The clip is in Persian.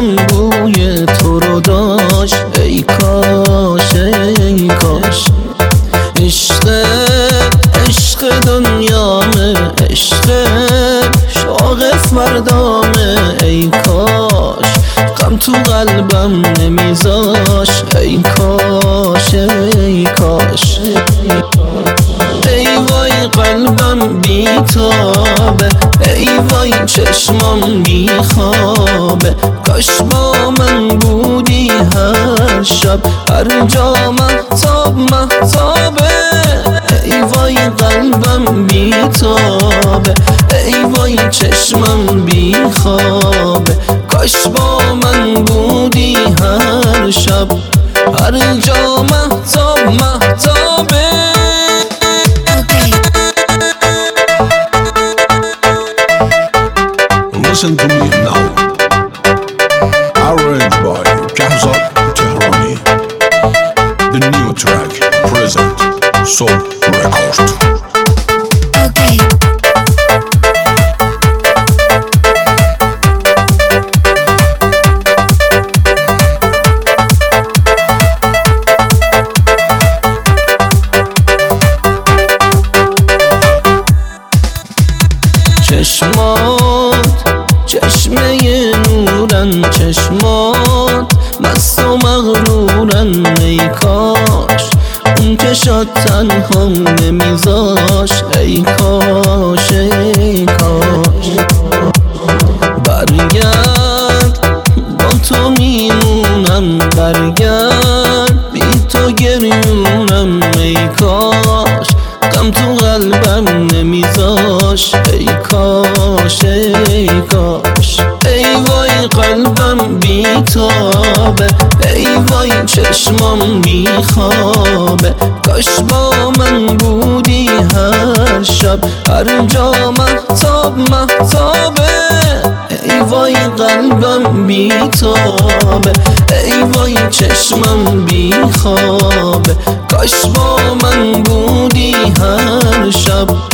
قلبم بوی تو رو داشت. ای کاش ای کاش عشق دنیامه، عشق شوق فردامه. ای کاش غم تو قلبم نمیذاش. ای کاش ای کاش ای وای قلبم بیتابه، ای وای چشمام بیخوابه. کاش با من بودی هر شب هر جا مهتاب مهتابه. ای وای قلبم بیتابه، ای وای چشمم بیخوابه. کاش با من بودی هر شب هر جا مهتاب مهتابه. Listen to me now. Arranged by Kahzat Tehrani. The new track present Soul Record. چشمات چشمه نورن، چشمات مست و مغرورن. ای کاش اون که شاد تنها نمیذاش. ای کاش ای کاش برگرد با تو میمونم، برگرد بی تو گریونم. ای کاش غم تو قلبم نمیذاش. ای کاش ای کاش ای وای قلبم بیتابه، ای وای چشمام بیخوابه. کاش با من بودی هر شب هر جا مهتاب مهتابه. ای وای قلبم بیتابه، ای وای چشمم بیخوابه. کاش با من بودی هر شب